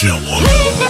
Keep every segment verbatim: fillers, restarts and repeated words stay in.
جمال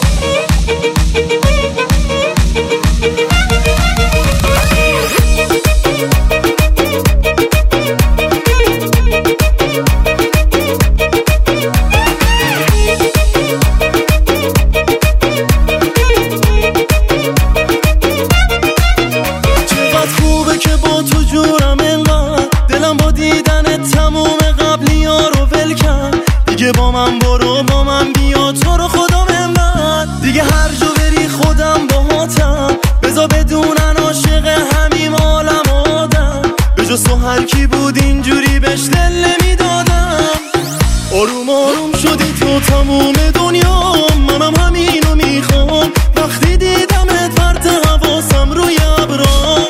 با من برو با من بیا تو رو خدا منقدر دیگه هر جا بری خودم باهاتم بذار بدونن عاشق همیم عالم آدم به جز تو هر کی بود اینجوری بهش دل نمیدادم آروم آروم شدی تو تموم دنیا منم همینو میخوام وقتی دیدمت پرت حواسم روی ابرام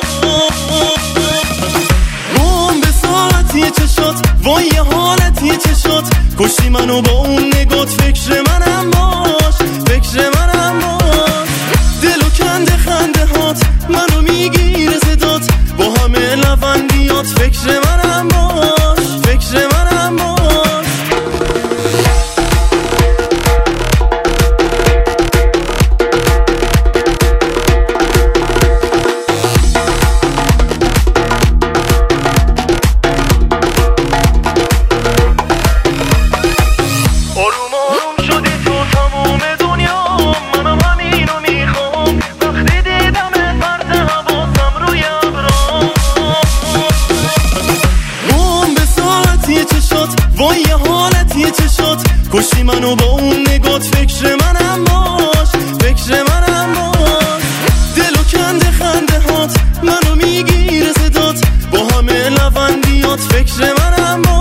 روم به ساعتی چشات وای حالتی چشات کشتی منو با اون نگات فکر منم باش فکر منم باش دلو کنده خنده هات منو میگیره صدات با همه لبندیات فکر منم باش فکر منم باش وای حالتی چشات کشتی منو با اون نگات فکر منم باش فکر منم باش دلو کنده خنده هات منو میگیره صدات با همه لبندیات فکر منم باش